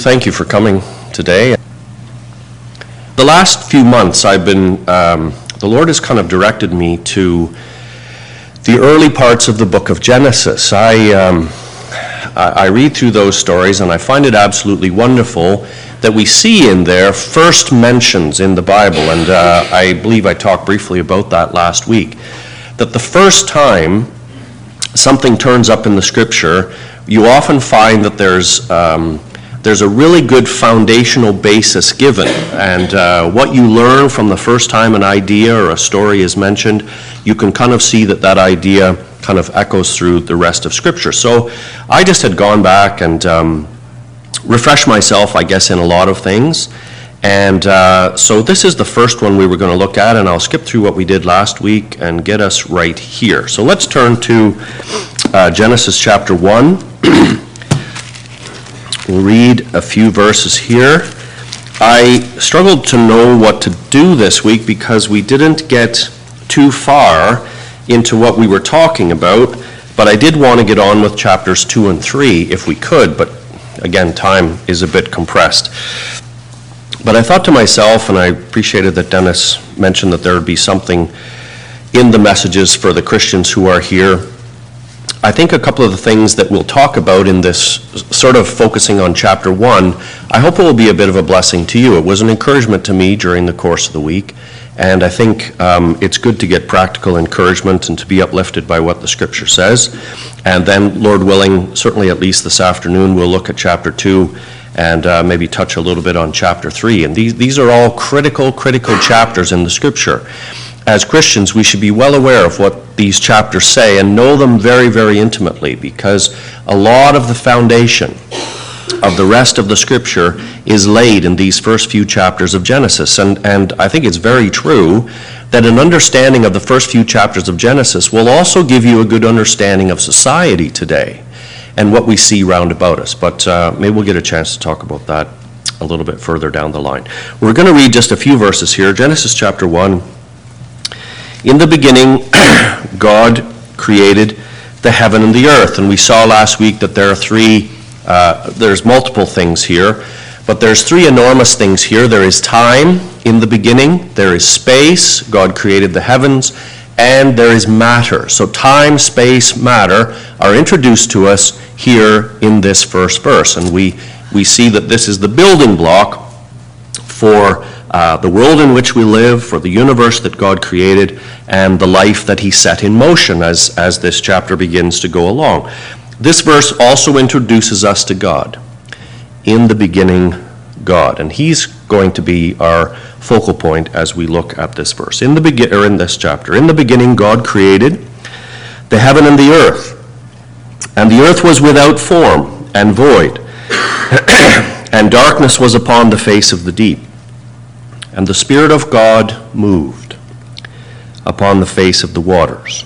Thank you for coming today. The last few months the Lord has kind of directed me to the early parts of the book of Genesis. I read through those stories and I find it absolutely wonderful that we see in there first mentions in the Bible, and I believe I talked briefly about that last week, that the first time something turns up in the Scripture, you often find that there's a really good foundational basis given, and what you learn from the first time an idea or a story is mentioned, you can kind of see that idea kind of echoes through the rest of Scripture. So I just had gone back and refreshed myself, I guess, in a lot of things, and so this is the first one we were going to look at, and I'll skip through what we did last week and get us right here. So let's turn to Genesis chapter 1. We'll read a few verses here. I struggled to know what to do this week because we didn't get too far into what we were talking about, but I did want to get on with chapters 2 and 3 if we could, but again, time is a bit compressed. But I thought to myself, and I appreciated that Dennis mentioned that there would be something in the messages for the Christians who are here. I think a couple of the things that we'll talk about in this sort of focusing on chapter 1, I hope it will be a bit of a blessing to you. It was an encouragement to me during the course of the week, and I think it's good to get practical encouragement and to be uplifted by what the Scripture says. And then, Lord willing, certainly at least this afternoon, we'll look at chapter 2 and maybe touch a little bit on chapter 3. And these are all critical chapters in the Scripture. As Christians, we should be well aware of what these chapters say and know them very, very intimately, because a lot of the foundation of the rest of the Scripture is laid in these first few chapters of Genesis. And I think it's very true that an understanding of the first few chapters of Genesis will also give you a good understanding of society today and what we see round about us. But maybe we'll get a chance to talk about that a little bit further down the line. We're going to read just a few verses here. Genesis chapter 1. In the beginning, God created the heaven and the earth. And we saw last week that there's multiple things here, but there's three enormous things here. There is time in the beginning, there is space, God created the heavens, and there is matter. So time, space, matter are introduced to us here in this first verse. And we see that this is the building block for the world in which we live, for the universe that God created, and the life that he set in motion as this chapter begins to go along. This verse also introduces us to God. In the beginning, God. And he's going to be our focal point as we look at this verse. In this chapter. In the beginning, God created the heaven and the earth. And the earth was without form and void, and darkness was upon the face of the deep. And the Spirit of God moved upon the face of the waters.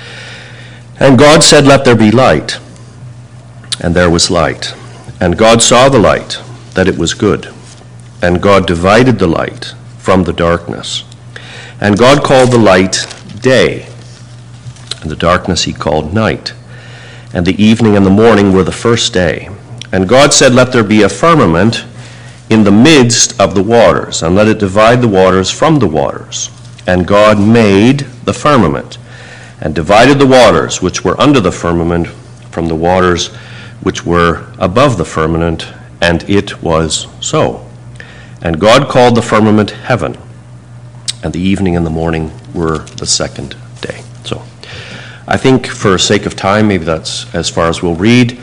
And God said, "Let there be light." And there was light. And God saw the light, that it was good. And God divided the light from the darkness. And God called the light day, and the darkness he called night. And the evening and the morning were the first day. And God said, "Let there be a firmament in the midst of the waters, and let it divide the waters from the waters." And God made the firmament, and divided the waters which were under the firmament from the waters which were above the firmament, and it was so. And God called the firmament heaven, and the evening and the morning were the second day. So I think for sake of time, maybe that's as far as we'll read.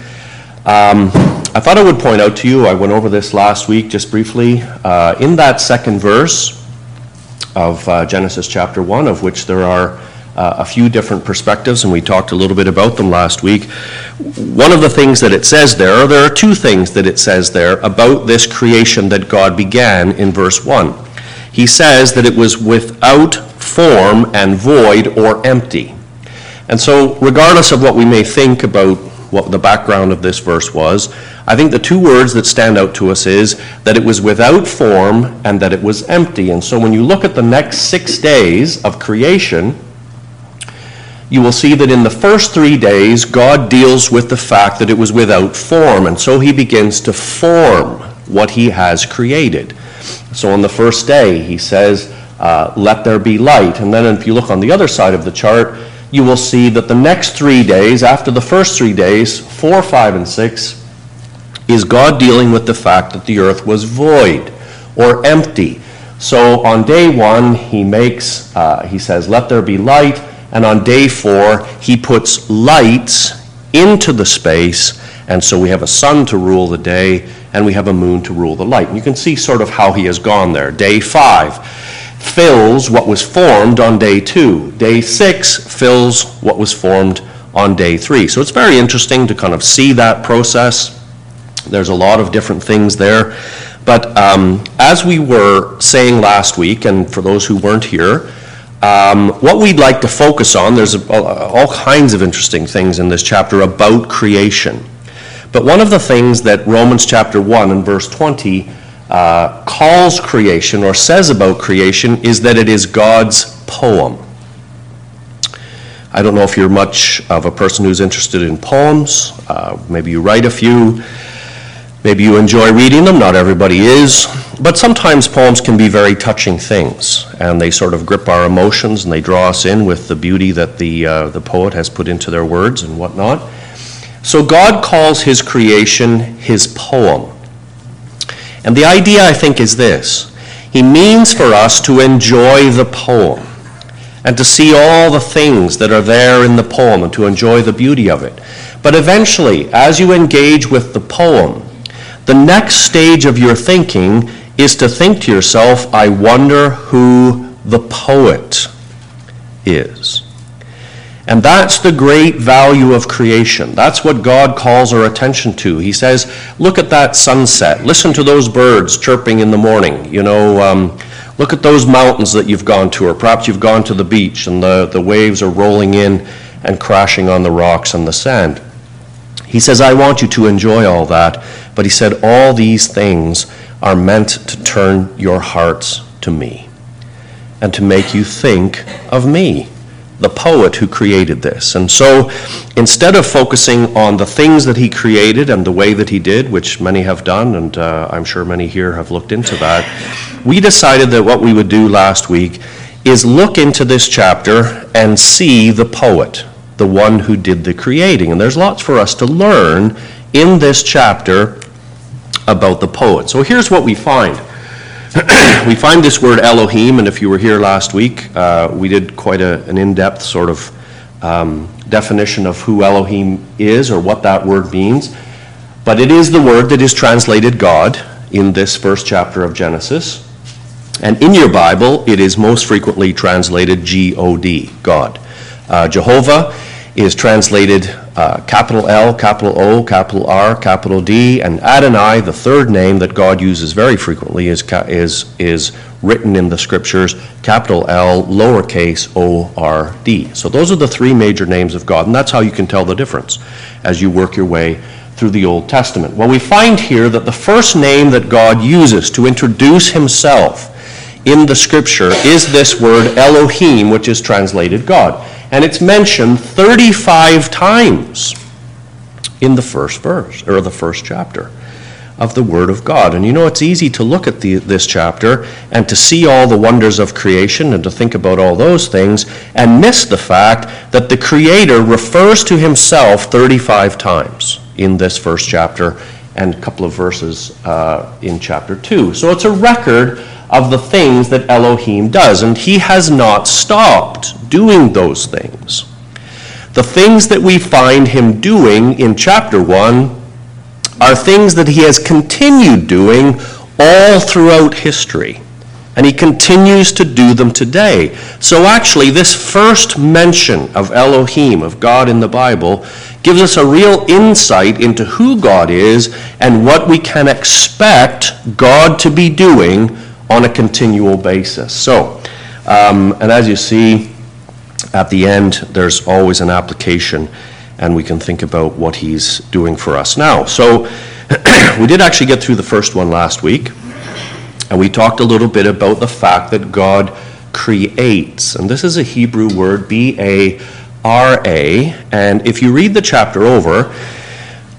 I thought I would point out to you, I went over this last week just briefly, in that second verse of Genesis chapter 1, of which there are a few different perspectives, and we talked a little bit about them last week. One of the things that it says there are two things that it says there about this creation that God began in verse 1. He says that it was without form and void or empty. And so regardless of what we may think about what the background of this verse was, I think the two words that stand out to us is that it was without form and that it was empty. And so when you look at the next 6 days of creation, you will see that in the first 3 days, God deals with the fact that it was without form. And so he begins to form what he has created. So on the first day, he says, let there be light. And then if you look on the other side of the chart, you will see that the next 3 days, after the first 3 days, 4, 5, and 6, is God dealing with the fact that the earth was void or empty. So on day 1, he says, let there be light. And on day 4, he puts lights into the space. And so we have a sun to rule the day, and we have a moon to rule the light. And you can see sort of how he has gone there. Day 5 fills what was formed on day 2. Day 6 fills what was formed on day 3. So it's very interesting to kind of see that process. There's a lot of different things there. But as we were saying last week, and for those who weren't here, what we'd like to focus on, there's all kinds of interesting things in this chapter about creation. But one of the things that Romans chapter 1 and verse 20 calls creation or says about creation is that it is God's poem. I don't know if you're much of a person who's interested in poems. Maybe you write a few. Maybe you enjoy reading them. Not everybody is. But sometimes poems can be very touching things, and they sort of grip our emotions, and they draw us in with the beauty that the poet has put into their words and whatnot. So God calls his creation his poem. And the idea, I think, is this. He means for us to enjoy the poem and to see all the things that are there in the poem and to enjoy the beauty of it. But eventually, as you engage with the poem, the next stage of your thinking is to think to yourself, I wonder who the poet is. And that's the great value of creation. That's what God calls our attention to. He says, look at that sunset. Listen to those birds chirping in the morning. Look at those mountains that you've gone to, or perhaps you've gone to the beach and the waves are rolling in and crashing on the rocks and the sand. He says, I want you to enjoy all that. But he said, all these things are meant to turn your hearts to me and to make you think of me, the poet who created this. And so instead of focusing on the things that he created and the way that he did, which many have done, and I'm sure many here have looked into that, we decided that what we would do last week is look into this chapter and see the poet, the one who did the creating. And there's lots for us to learn in this chapter about the poet. So here's what we find. We find this word Elohim, and if you were here last week, we did quite an in-depth sort of definition of who Elohim is or what that word means. But it is the word that is translated God in this first chapter of Genesis. And in your Bible, it is most frequently translated G-O-D, God. Jehovah is translated capital L, capital O, capital R, capital D, and Adonai, the third name that God uses very frequently, is written in the scriptures, capital L, lowercase O-R-D. So those are the three major names of God, and that's how you can tell the difference as you work your way through the Old Testament. Well, we find here that the first name that God uses to introduce himself in the scripture is this word Elohim, which is translated God. And it's mentioned 35 times in the first verse, or the first chapter of the Word of God. And it's easy to look at this chapter and to see all the wonders of creation and to think about all those things and miss the fact that the Creator refers to himself 35 times in this first chapter and a couple of verses in chapter 2. So it's a record of the things that Elohim does, and he has not stopped doing those things. The things that we find him doing in chapter 1 are things that he has continued doing all throughout history, and he continues to do them today. So actually, this first mention of Elohim, of God in the Bible, gives us a real insight into who God is and what we can expect God to be doing on a continual basis. So, and as you see, at the end, there's always an application, and we can think about what he's doing for us now. So, we did actually get through the first one last week, and we talked a little bit about the fact that God creates. And this is a Hebrew word, B-A-R-A, and if you read the chapter over,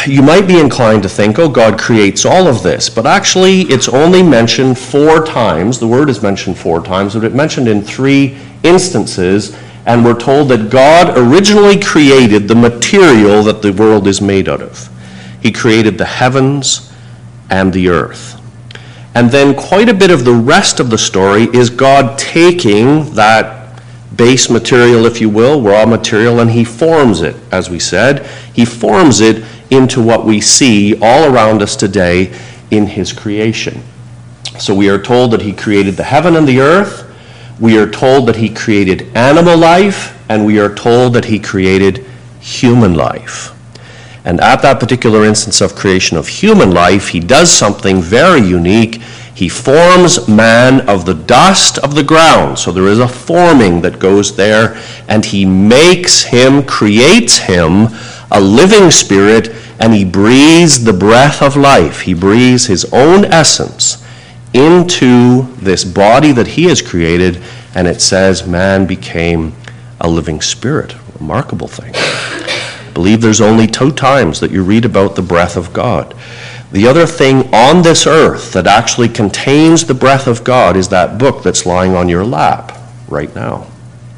you might be inclined to think, oh, God creates all of this. But actually, it's only mentioned 4 times. The word is mentioned 4 times, but it's mentioned in 3 instances. And we're told that God originally created the material that the world is made out of. He created the heavens and the earth. And then quite a bit of the rest of the story is God taking that base material, if you will, raw material, and he forms it, as we said. He forms it into what we see all around us today in his creation. So we are told that he created the heaven and the earth. We are told that he created animal life, and we are told that he created human life. And at that particular instance of creation of human life, he does something very unique. He forms man of the dust of the ground. So there is a forming that goes there, and he makes him, creates him, a living spirit, and he breathes the breath of life. He breathes his own essence into this body that he has created, and it says man became a living spirit. Remarkable thing. I believe there's only 2 times that you read about the breath of God. The other thing on this earth that actually contains the breath of God is that book that's lying on your lap right now.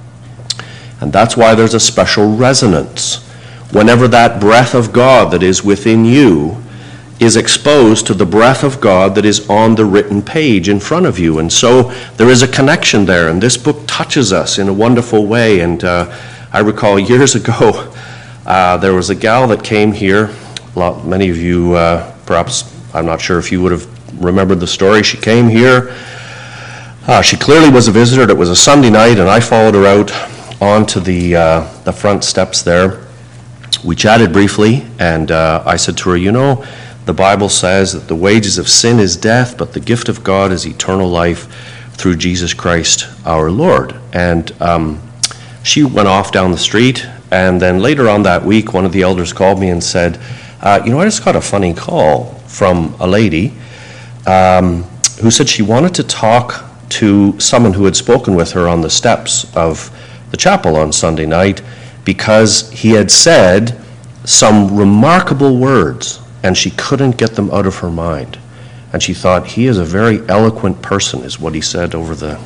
And that's why there's a special resonance. Whenever that breath of God that is within you is exposed to the breath of God that is on the written page in front of you. And so there is a connection there, and this book touches us in a wonderful way. And I recall years ago, there was a gal that came here. Many of you, perhaps, I'm not sure if you would have remembered the story. She came here. She clearly was a visitor. It was a Sunday night, and I followed her out onto the front steps there. We chatted briefly, and I said to her, you know, the Bible says that the wages of sin is death, but the gift of God is eternal life through Jesus Christ our Lord. And she went off down the street, and then later on that week, one of the elders called me and said, you know, I just got a funny call from a lady who said she wanted to talk to someone who had spoken with her on the steps of the chapel on Sunday night because he had said some remarkable words, and she couldn't get them out of her mind. And she thought, he is a very eloquent person, is what she said over the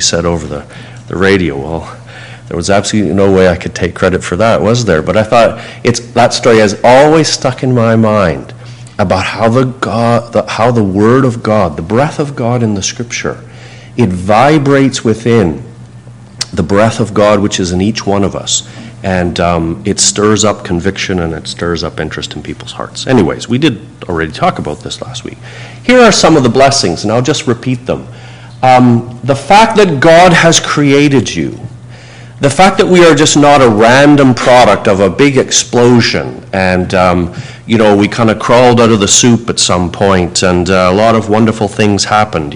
radio. Well, there was absolutely no way I could take credit for that, was there? But I thought that story has always stuck in my mind about how the Word of God, the breath of God in the Scripture, it vibrates within the breath of God which is in each one of us. And it stirs up conviction, and it stirs up interest in people's hearts. Anyways, we did already talk about this last week. Here are some of the blessings, and I'll just repeat them. The fact that God has created you. The fact that we are just not a random product of a big explosion, and we kind of crawled out of the soup at some point, and a lot of wonderful things happened,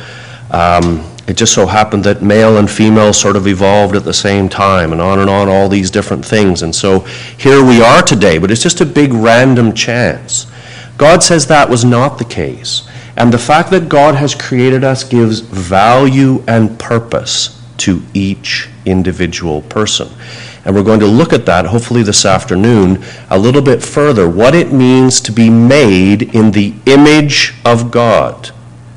It just so happened that male and female sort of evolved at the same time, and on, all these different things. And so here we are today, but it's just a big random chance. God says that was not the case. And the fact that God has created us gives value and purpose to each individual person. And we're going to look at that, hopefully this afternoon, a little bit further, what it means to be made in the image of God.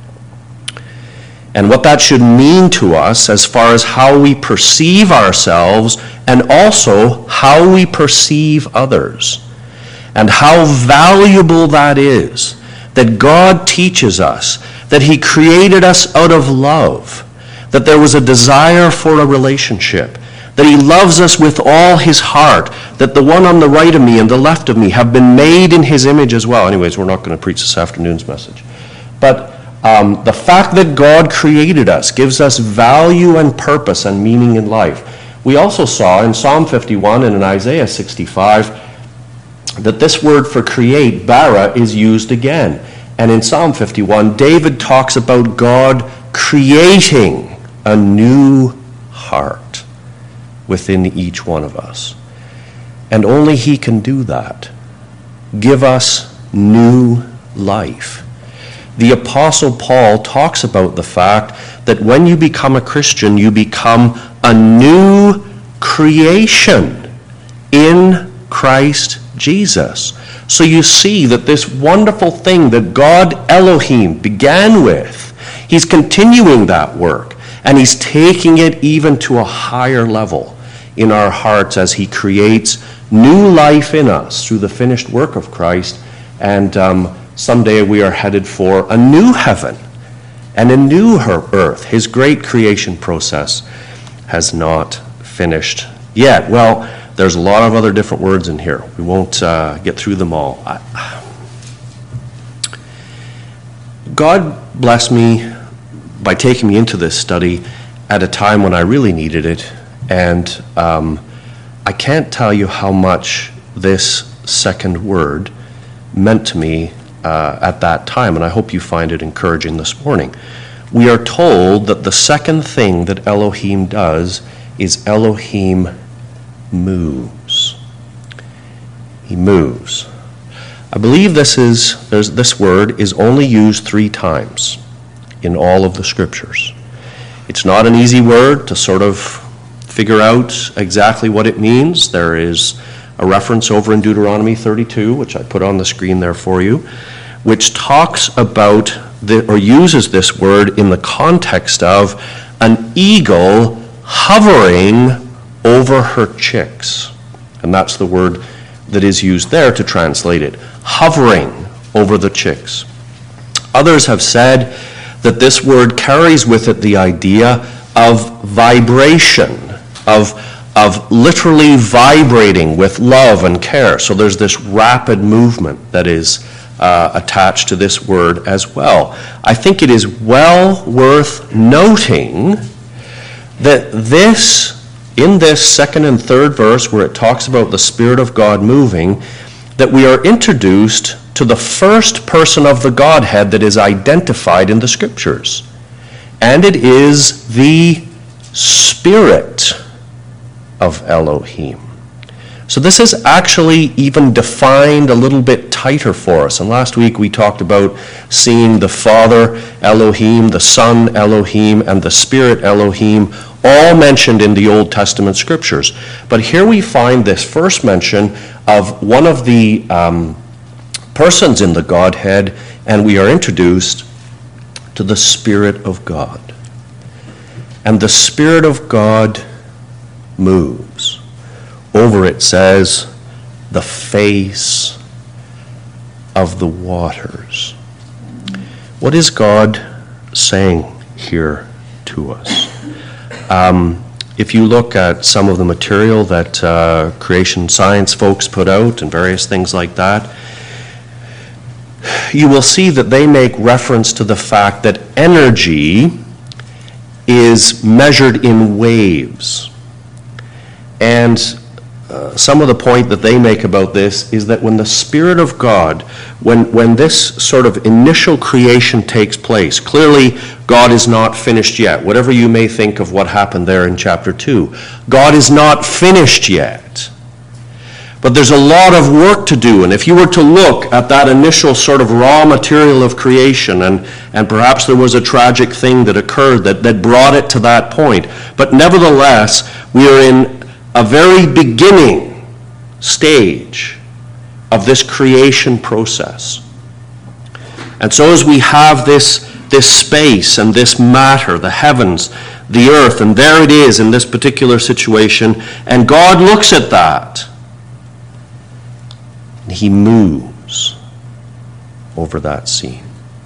And what that should mean to us as far as how we perceive ourselves and also how we perceive others. And how valuable that is, that God teaches us, that he created us out of love, that there was a desire for a relationship, that he loves us with all his heart, that the one on the right of me and the left of me have been made in his image as well. Anyways, we're not going to preach this afternoon's message. But the fact that God created us gives us value and purpose and meaning in life. We also saw in Psalm 51 and in Isaiah 65 that this word for create, bara, is used again. And in Psalm 51, David talks about God creating a new heart within each one of us. And only he can do that. Give us new life. The Apostle Paul talks about the fact that when you become a Christian, you become a new creation in Christ Jesus. So you see that this wonderful thing that God Elohim began with, he's continuing that work, and he's taking it even to a higher level in our hearts as he creates new life in us through the finished work of Christ. And someday we are headed for a new heaven and a new earth. His great creation process has not finished yet. Well, there's a lot of other different words in here. We won't get through them all. God blessed me by taking me into this study at a time when I really needed it. And I can't tell you how much this second word meant to me at that time, and I hope you find it encouraging this morning. We are told that the second thing that Elohim does is Elohim moves. He moves. I believe this word is only used 3 times in all of the scriptures. It's not an easy word to sort of figure out exactly what it means. There is a reference over in Deuteronomy 32, which I put on the screen there for you, which talks about or uses this word in the context of an eagle hovering over her chicks. And that's the word that is used there to translate it, hovering over the chicks. Others have said that this word carries with it the idea of vibration, of literally vibrating with love and care. So there's this rapid movement that is attached to this word as well. I think it is well worth noting that in this second and third verse, where it talks about the Spirit of God moving, that we are introduced to the first person of the Godhead that is identified in the Scriptures. And it is the Spirit of Elohim. So this is actually even defined a little bit tighter for us. And last week we talked about seeing the Father Elohim, the Son Elohim, and the Spirit Elohim all mentioned in the Old Testament scriptures. But here we find this first mention of one of the persons in the Godhead, and we are introduced to the Spirit of God. And the Spirit of God moves. Over it says, the face of the waters. What is God saying here to us? If you look at some of the material that creation science folks put out and various things like that, you will see that they make reference to the fact that energy is measured in waves. And some of the point that they make about this is that when the Spirit of God, when this sort of initial creation takes place, clearly God is not finished yet. Whatever you may think of what happened there in chapter 2, God is not finished yet. But there's a lot of work to do, and if you were to look at that initial sort of raw material of creation, and perhaps there was a tragic thing that occurred that brought it to that point, but nevertheless, we are in a very beginning stage of this creation process. And so as we have this space and this matter, the heavens, the earth, and there it is in this particular situation, and God looks at that, and he moves over that scene.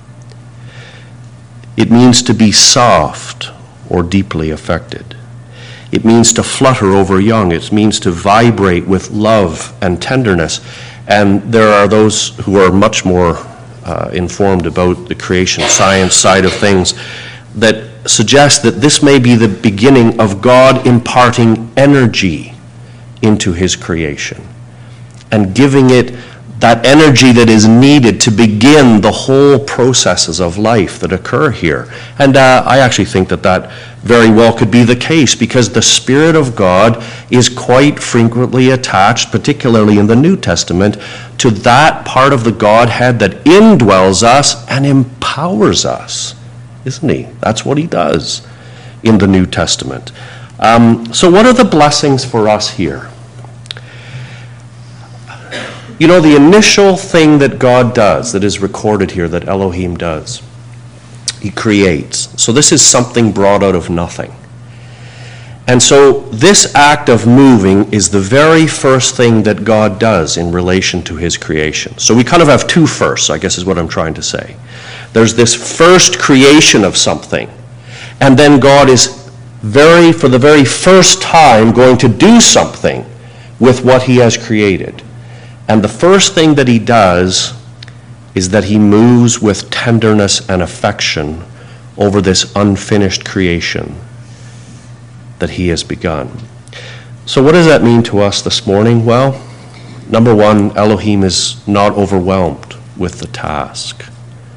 It means to be soft or deeply affected. It means to flutter over young. It means to vibrate with love and tenderness. And there are those who are much more informed about the creation science side of things that suggest that this may be the beginning of God imparting energy into his creation and giving it that energy that is needed to begin the whole processes of life that occur here. And I actually think that very well could be the case, because the Spirit of God is quite frequently attached, particularly in the New Testament, to that part of the Godhead that indwells us and empowers us, isn't he? That's what he does in the New Testament. So what are the blessings for us here? You know, the initial thing that God does, that is recorded here, that Elohim does, he creates. So this is something brought out of nothing. And so this act of moving is the very first thing that God does in relation to his creation. So we kind of have two firsts, I guess is what I'm trying to say. There's this first creation of something, and then God is for the very first time going to do something with what he has created. And the first thing that he does is that he moves with tenderness and affection over this unfinished creation that he has begun. So what does that mean to us this morning? Well, number one, Elohim is not overwhelmed with the task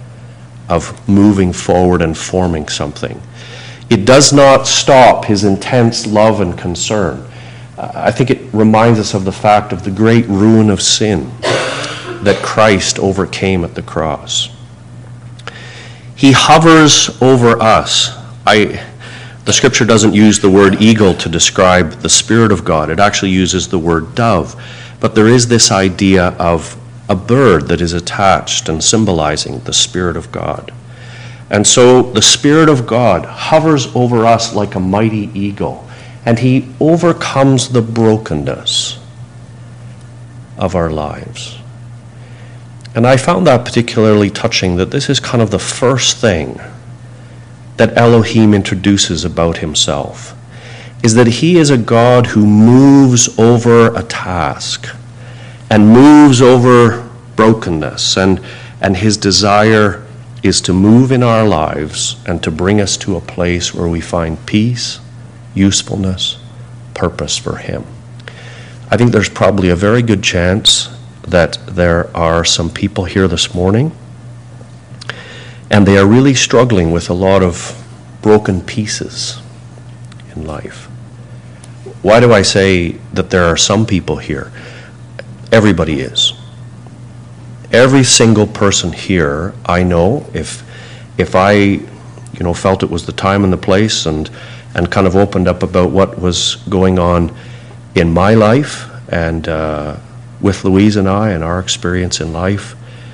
of moving forward and forming something. It does not stop his intense love and concern. I think it reminds us of the fact of the great ruin of sin that Christ overcame at the cross. He hovers over us. The scripture doesn't use the word eagle to describe the Spirit of God. It actually uses the word dove. But there is this idea of a bird that is attached and symbolizing the Spirit of God. And so the Spirit of God hovers over us like a mighty eagle, and he overcomes the brokenness of our lives. And I found that particularly touching, that this is kind of the first thing that Elohim introduces about himself, is that he is a God who moves over a task and moves over brokenness, and his desire is to move in our lives and to bring us to a place where we find peace, usefulness, purpose for him. I think there's probably a very good chance that there are some people here this morning, and they are really struggling with a lot of broken pieces in life. Why do I say that there are some people here? Everybody is. Every single person here, I know, if I felt it was the time and the place and kind of opened up about what was going on in my life and with Louise and I and our experience in life,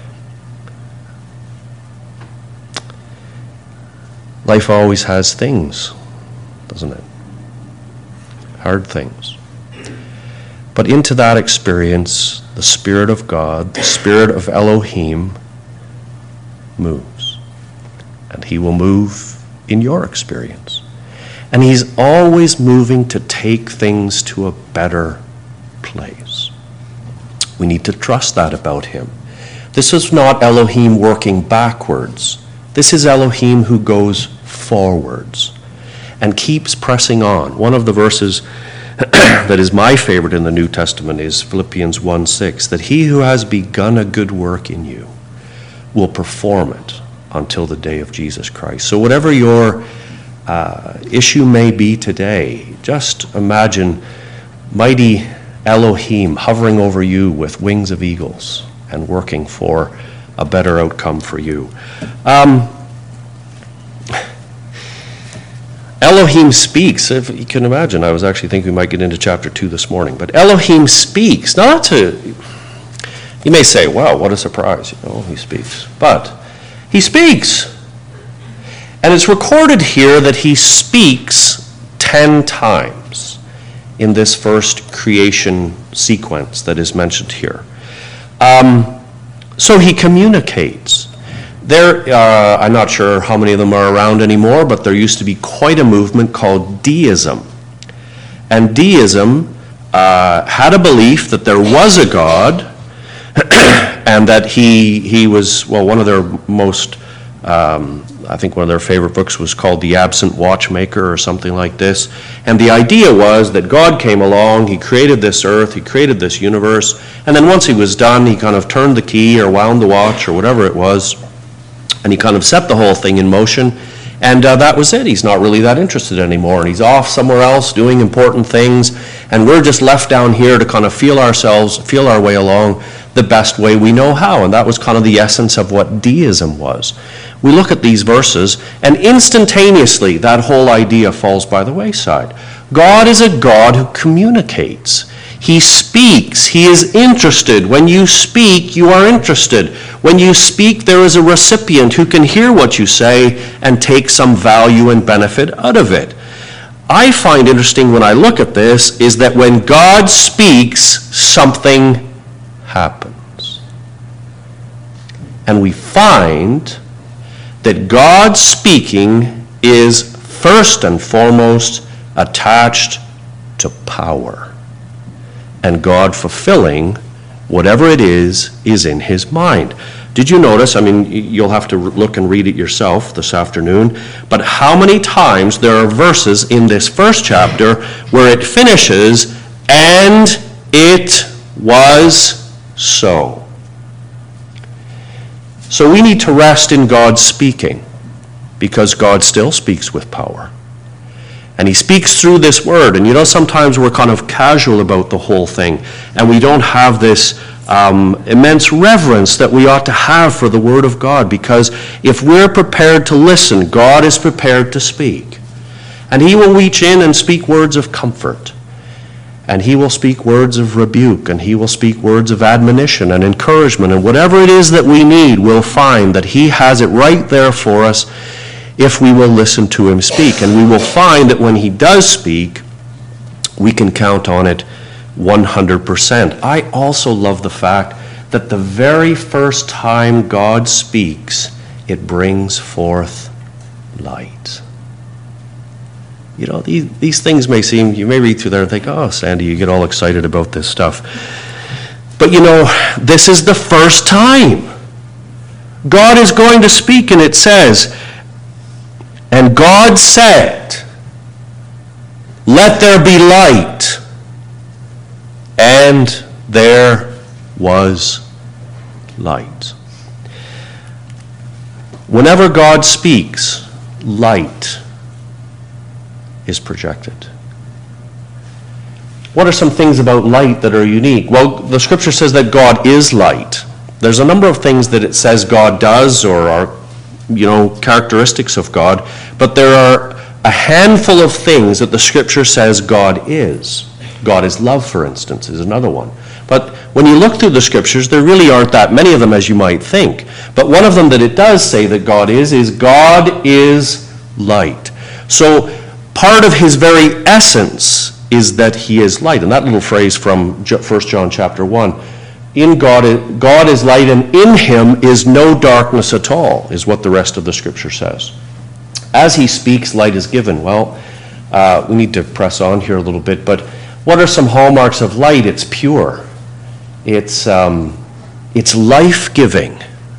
life always has things, doesn't it? Hard things. But into that experience, the Spirit of God, the Spirit of Elohim moves. And he will move in your experience. And he's always moving to take things to a better place. We need to trust that about him. This is not Elohim working backwards. This is Elohim who goes forwards and keeps pressing on. One of the verses that is my favorite in the New Testament is Philippians 1:6, that he who has begun a good work in you will perform it until the day of Jesus Christ. So whatever your issue may be today, just imagine mighty Elohim hovering over you with wings of eagles and working for a better outcome for you. Elohim speaks. If you can imagine, I was actually thinking we might get into chapter 2 this morning. But Elohim speaks. You may say, wow, what a surprise. He speaks. But he speaks. And it's recorded here that he speaks 10 times in this first creation sequence that is mentioned here. So he communicates. I'm not sure how many of them are around anymore, but there used to be quite a movement called deism. And deism had a belief that there was a God and that he was, one of their most, I think one of their favorite books was called The Absent Watchmaker or something like this. And the idea was that God came along, he created this earth, he created this universe, and then once he was done, he kind of turned the key or wound the watch or whatever it was, and he kind of set the whole thing in motion, and that was it. He's not really that interested anymore, and he's off somewhere else doing important things, and we're just left down here to kind of feel our way along the best way we know how, and that was kind of the essence of what deism was. We look at these verses, and instantaneously that whole idea falls by the wayside. God is a God who communicates. He speaks. He is interested. When you speak, you are interested. When you speak, there is a recipient who can hear what you say and take some value and benefit out of it. I find interesting when I look at this is that when God speaks, something happens. And we find that God speaking is first and foremost attached to power. And God fulfilling whatever it is in his mind. Did you notice, you'll have to look and read it yourself this afternoon, but how many times there are verses in this first chapter where it finishes, and it was so. So we need to rest in God speaking, because God still speaks with power. And he speaks through this word. And sometimes we're kind of casual about the whole thing, and we don't have this immense reverence that we ought to have for the word of God, because if we're prepared to listen, God is prepared to speak. And he will reach in and speak words of comfort. And he will speak words of rebuke, and he will speak words of admonition and encouragement. And whatever it is that we need, we'll find that he has it right there for us if we will listen to him speak. And we will find that when he does speak, we can count on it 100%. I also love the fact that the very first time God speaks, it brings forth light. These things may seem, you may read through there and think, oh, Sandy, you get all excited about this stuff. But this is the first time. God is going to speak, and it says, and God said, let there be light. And there was light. Whenever God speaks, light is projected. What are some things about light that are unique? Well, the scripture says that God is light. There's a number of things that it says God does or are, characteristics of God, but there are a handful of things that the scripture says God is. God is love, for instance, is another one. But when you look through the scriptures, there really aren't that many of them as you might think. But one of them that it does say that God is God is light. So part of his very essence is that he is light. And that little phrase from 1 John chapter 1, in God is light, and in him is no darkness at all, is what the rest of the scripture says. As he speaks, light is given. Well, we need to press on here a little bit, but what are some hallmarks of light? It's pure. It's life-giving.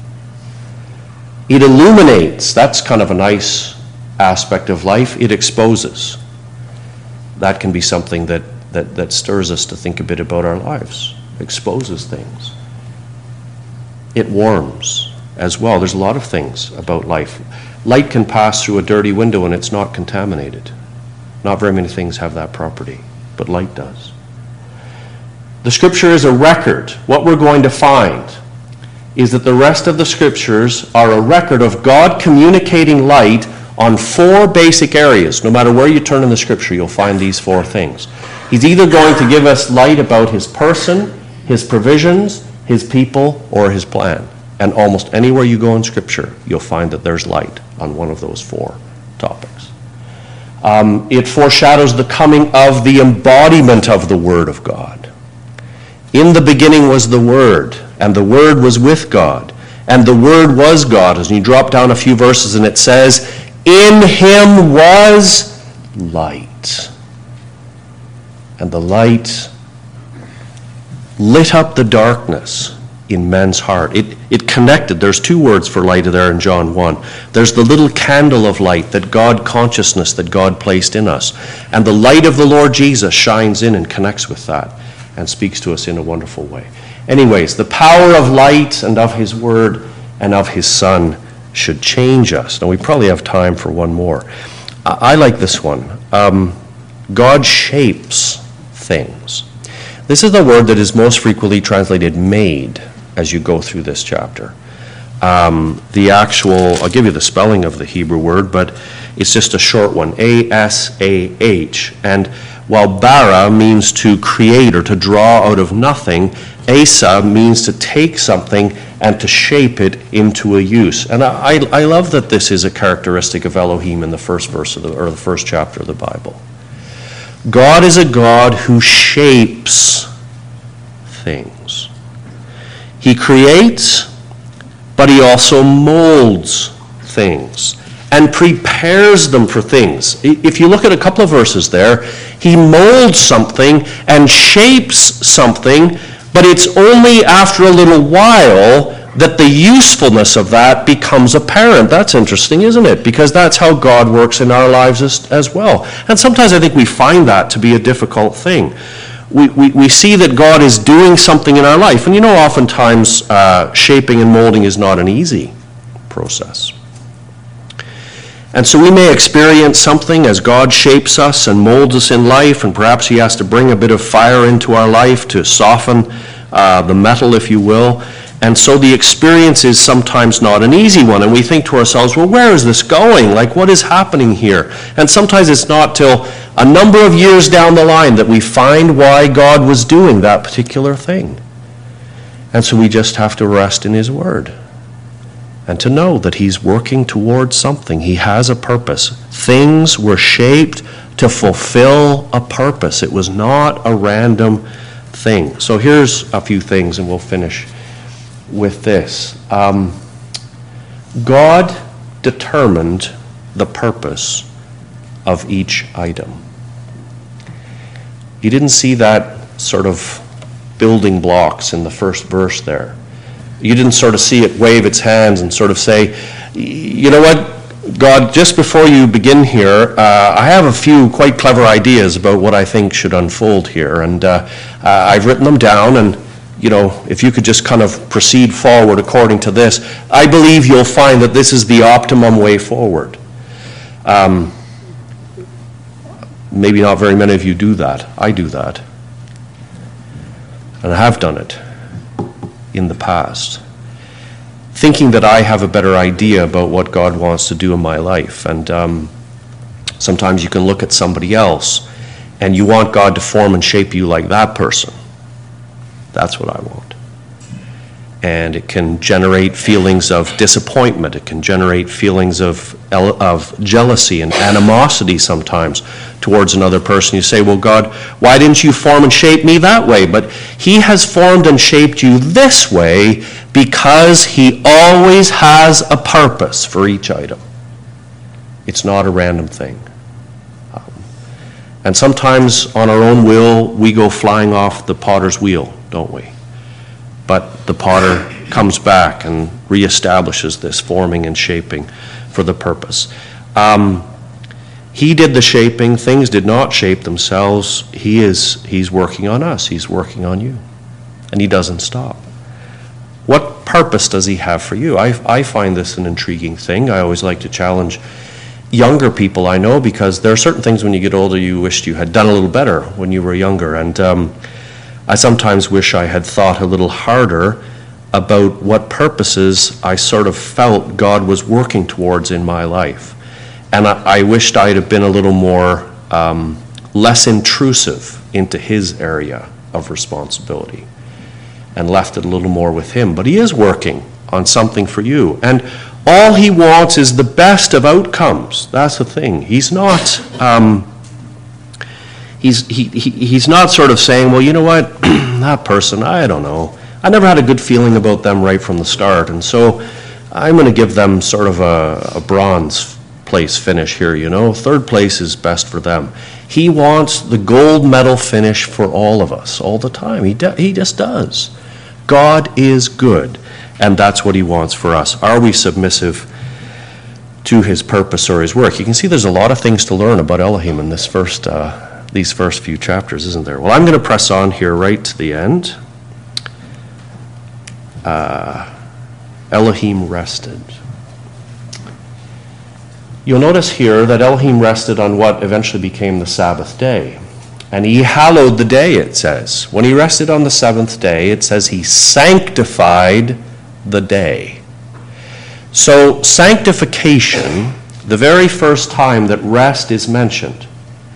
It illuminates. That's kind of a nice aspect of life. It exposes. That can be something that stirs us to think a bit about our lives. Exposes things. It warms as well. There's a lot of things about life. Light can pass through a dirty window and it's not contaminated. Not very many things have that property, but light does. The scripture is a record. What we're going to find is that the rest of the scriptures are a record of God communicating light on four basic areas. No matter where you turn in the scripture, you'll find these four things. He's either going to give us light about his person, his provisions, his people, or his plan. And almost anywhere you go in scripture, you'll find that there's light on one of those four topics. It foreshadows the coming of the embodiment of the Word of God. In the beginning was the Word, and the Word was with God, and the Word was God. As you drop down a few verses and it says, in him was light. And the light lit up the darkness in men's heart. It connected. There's two words for light there in John 1. There's the little candle of light, that God consciousness that God placed in us. And the light of the Lord Jesus shines in and connects with that and speaks to us in a wonderful way. Anyways, the power of light and of his word and of his Son should change us. Now, we probably have time for one more. I like this one. God shapes things. This is the word that is most frequently translated made as you go through this chapter. The actual, I'll give you the spelling of the Hebrew word, but it's just a short one, A-S-A-H. And while bara means to create or to draw out of nothing, asa means to take something and to shape it into a use. And I love that this is a characteristic of Elohim in the first verse or the first chapter of the Bible. God is a God who shapes things. He creates, but he also molds things and prepares them for things. If you look at a couple of verses there, he molds something and shapes something, but it's only after a little while that the usefulness of that becomes apparent. That's interesting, isn't it? Because that's how God works in our lives as well. And sometimes I think we find that to be a difficult thing. We see that God is doing something in our life. And oftentimes shaping and molding is not an easy process. And so we may experience something as God shapes us and molds us in life, and perhaps he has to bring a bit of fire into our life to soften the metal, if you will. And so the experience is sometimes not an easy one, and we think to ourselves, well, where is this going? Like, what is happening here? And sometimes it's not till a number of years down the line that we find why God was doing that particular thing. And so we just have to rest in his word and to know that he's working towards something. He has a purpose. Things were shaped to fulfill a purpose. It was not a random thing. So here's a few things, and we'll finish with this. God determined the purpose of each item. You didn't see that sort of building blocks in the first verse there. You didn't sort of see it wave its hands and sort of say, you know what, God, just before you begin here, I have a few quite clever ideas about what I think should unfold here, and I've written them down, and if you could just kind of proceed forward according to this, I believe you'll find that this is the optimum way forward. Maybe not very many of you do that. I do that. And I have done it in the past, thinking that I have a better idea about what God wants to do in my life. And sometimes you can look at somebody else and you want God to form and shape you like that person. That's what I want. And it can generate feelings of disappointment. It can generate feelings of jealousy and animosity sometimes towards another person. You say, well, God, why didn't you form and shape me that way? But he has formed and shaped you this way because he always has a purpose for each item. It's not a random thing. And sometimes on our own will, we go flying off the potter's wheel, don't we? But the potter comes back and reestablishes this forming and shaping for the purpose. He did the shaping. Things did not shape themselves. He's working on us. He's working on you. And he doesn't stop. What purpose does he have for you? I find this an intriguing thing. I always like to challenge younger people I know, because there are certain things when you get older you wished you had done a little better when you were younger. And I sometimes wish I had thought a little harder about what purposes I sort of felt God was working towards in my life. And I wished I'd have been a little more, less intrusive into his area of responsibility and left it a little more with him. But he is working on something for you. And all he wants is the best of outcomes. That's the thing. He's not... He's not sort of saying, well, you know what, that person, I don't know. I never had a good feeling about them right from the start, and so I'm going to give them sort of a bronze place finish here, Third place is best for them. He wants the gold medal finish for all of us, all the time. He just does. God is good, and that's what he wants for us. Are we submissive to his purpose or his work? You can see there's a lot of things to learn about Elohim in this these first few chapters, isn't there? Well, I'm going to press on here right to the end. Elohim rested. You'll notice here that Elohim rested on what eventually became the Sabbath day. And he hallowed the day, it says. When he rested on the seventh day, it says he sanctified the day. So sanctification, the very first time that rest is mentioned,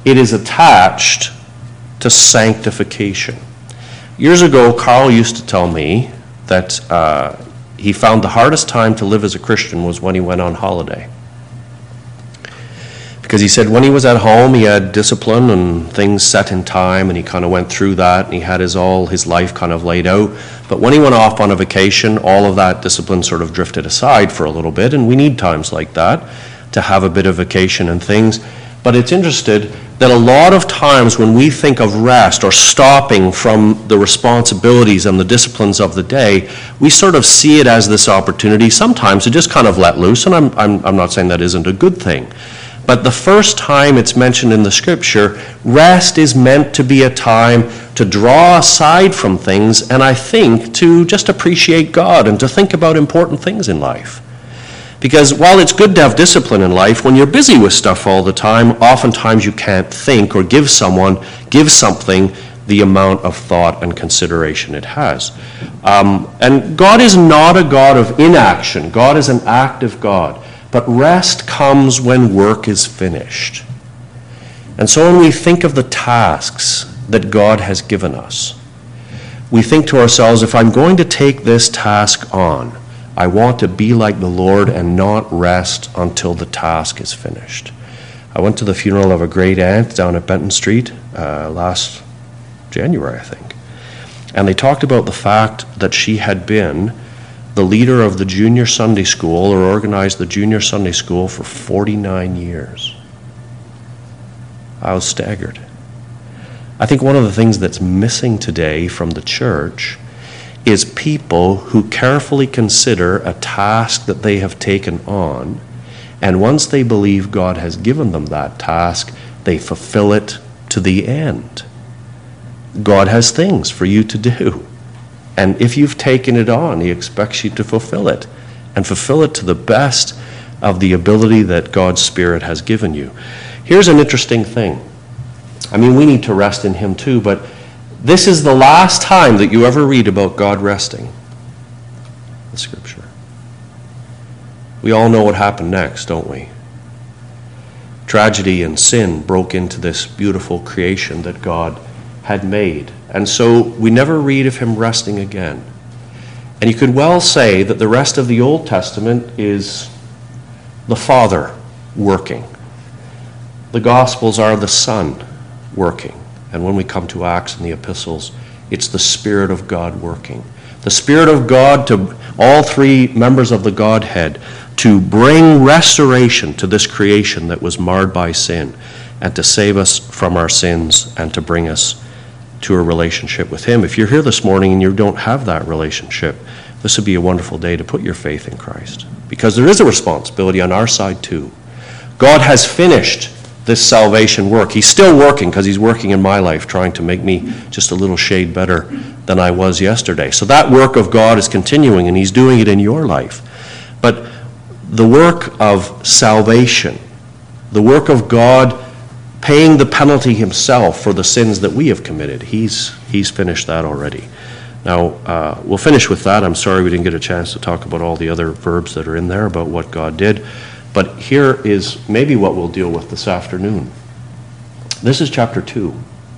it is attached to sanctification. Years ago, Carl used to tell me that he found the hardest time to live as a Christian was when he went on holiday. Because he said when he was at home, he had discipline and things set in time, and he kind of went through that, and he had all his life kind of laid out. But when he went off on a vacation, all of that discipline sort of drifted aside for a little bit, and we need times like that to have a bit of vacation and things. But it's interesting that a lot of times when we think of rest or stopping from the responsibilities and the disciplines of the day, we sort of see it as this opportunity sometimes to just kind of let loose, and I'm not saying that isn't a good thing. But the first time it's mentioned in the Scripture, rest is meant to be a time to draw aside from things, and I think to just appreciate God and to think about important things in life. Because while it's good to have discipline in life, when you're busy with stuff all the time, oftentimes you can't think or give something the amount of thought and consideration it has. And God is not a God of inaction. God is an active God. But rest comes when work is finished. And so when we think of the tasks that God has given us, we think to ourselves, if I'm going to take this task on, I want to be like the Lord and not rest until the task is finished. I went to the funeral of a great aunt down at Benton Street last January, I think. And they talked about the fact that she had been the leader of the junior Sunday school, or organized the junior Sunday school, for 49 years. I was staggered. I think one of the things that's missing today from the church is people who carefully consider a task that they have taken on, and once they believe God has given them that task, they fulfill it to the end. God has things for you to do. And if you've taken it on, he expects you to fulfill it, and fulfill it to the best of the ability that God's Spirit has given you. Here's an interesting thing. I mean, we need to rest in him too, but this is the last time that you ever read about God resting. The Scripture. We all know what happened next, don't we? Tragedy and sin broke into this beautiful creation that God had made. And so we never read of him resting again. And you could well say that the rest of the Old Testament is the Father working. The Gospels are the Son working. And when we come to Acts and the epistles, it's the Spirit of God working. The Spirit of God to all three members of the Godhead to bring restoration to this creation that was marred by sin, and to save us from our sins and to bring us to a relationship with him. If you're here this morning and you don't have that relationship, this would be a wonderful day to put your faith in Christ. Because there is a responsibility on our side too. God has finished this salvation work. He's still working, because he's working in my life, trying to make me just a little shade better than I was yesterday. So that work of God is continuing, and he's doing it in your life. But the work of salvation, the work of God paying the penalty himself for the sins that we have committed, he's finished that already. Now, we'll finish with that. I'm sorry we didn't get a chance to talk about all the other verbs that are in there about what God did. But here is maybe what we'll deal with this afternoon. This is chapter 2.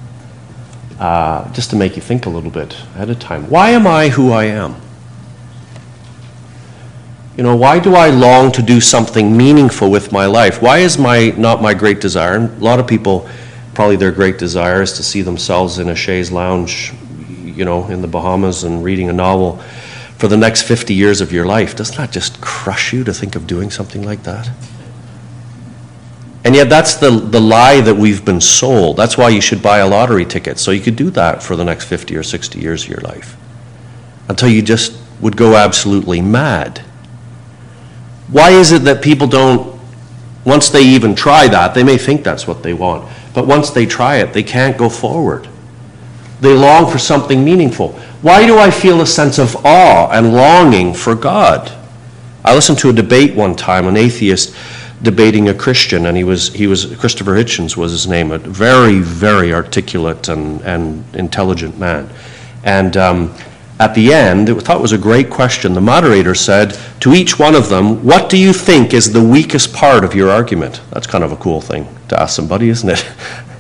Just to make you think a little bit ahead of time. Why am I who I am? You know, why do I long to do something meaningful with my life? Why is not my great desire? And a lot of people, probably their great desire is to see themselves in a chaise lounge, you know, in the Bahamas and reading a novel for the next 50 years of your life. Doesn't that just crush you to think of doing something like that? And yet that's the lie that we've been sold. That's why you should buy a lottery ticket, so you could do that for the next 50 or 60 years of your life, until you just would go absolutely mad. Why is it that people don't, once they even try that, they may think that's what they want, but once they try it, they can't go forward. They long for something meaningful. Why do I feel a sense of awe and longing for God? I listened to a debate one time, an atheist debating a Christian, and he was Christopher Hitchens was his name, a very, very articulate and intelligent man. And at the end, I thought it was a great question. The moderator said to each one of them, "What do you think is the weakest part of your argument?" That's kind of a cool thing to ask somebody, isn't it?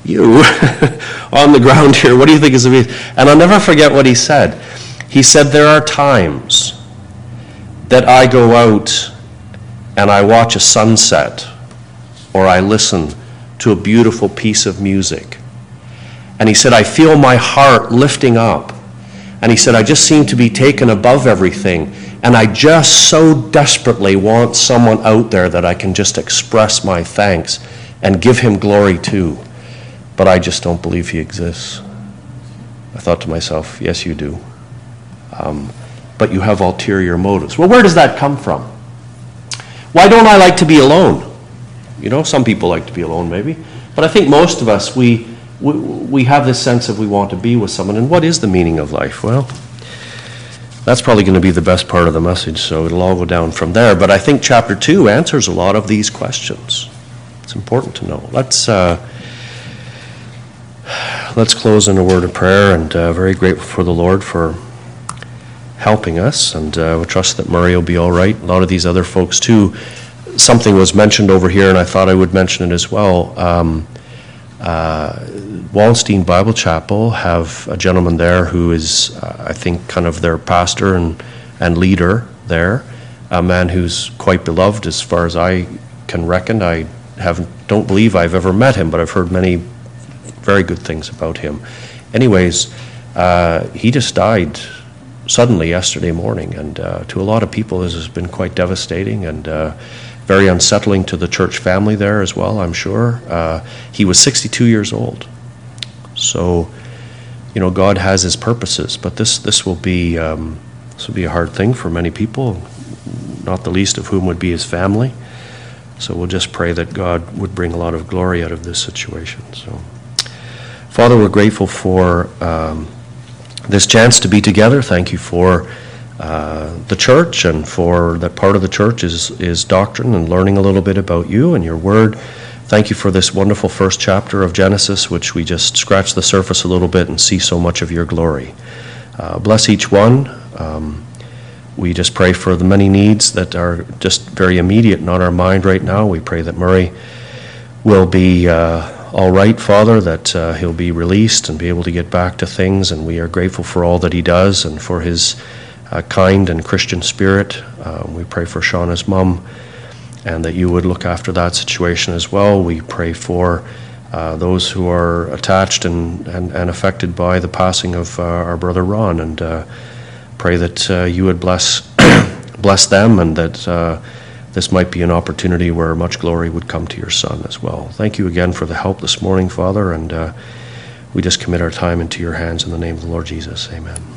you on the ground here, what do you think is the reason? And I'll never forget what he said. He said, there are times that I go out and I watch a sunset, or I listen to a beautiful piece of music. And he said, I feel my heart lifting up. And he said, I just seem to be taken above everything. And I just so desperately want someone out there that I can just express my thanks and give him glory to. But I just don't believe he exists. I thought to myself, yes, you do. But you have ulterior motives. Well, where does that come from? Why don't I like to be alone? You know, some people like to be alone maybe. But I think most of us, we have this sense of we want to be with someone. And what is the meaning of life? Well, that's probably going to be the best part of the message, so it'll all go down from there. But I think chapter 2 answers a lot of these questions. It's important to know. Let's close in a word of prayer, and very grateful for the Lord for helping us, and we trust that Murray will be all right. A lot of these other folks too. Something was mentioned over here, and I thought I would mention it as well. Wallenstein Bible Chapel have a gentleman there who is, I think, kind of their pastor and leader there, a man who's quite beloved as far as I can reckon. I don't believe I've ever met him, but I've heard many very good things about him. Anyways, he just died suddenly yesterday morning, and to a lot of people this has been quite devastating and very unsettling to the church family there as well, I'm sure. He was 62 years old. So, you know, God has his purposes, but this will be a hard thing for many people, not the least of whom would be his family. So we'll just pray that God would bring a lot of glory out of this situation. So, Father, we're grateful for this chance to be together. Thank you for the church, and for that part of the church is doctrine and learning a little bit about you and your word. Thank you for this wonderful first chapter of Genesis, which we just scratch the surface a little bit and see so much of your glory. Bless each one. We just pray for the many needs that are just very immediate and on our mind right now. We pray that Murray will be all right, Father, that he'll be released and be able to get back to things, and we are grateful for all that he does and for his kind and Christian spirit. We pray for Shauna's mom, and that you would look after that situation as well. We pray for those who are attached and affected by the passing of our brother Ron, and pray that you would bless them, and that this might be an opportunity where much glory would come to your Son as well. Thank you again for the help this morning, Father, and we just commit our time into your hands in the name of the Lord Jesus. Amen.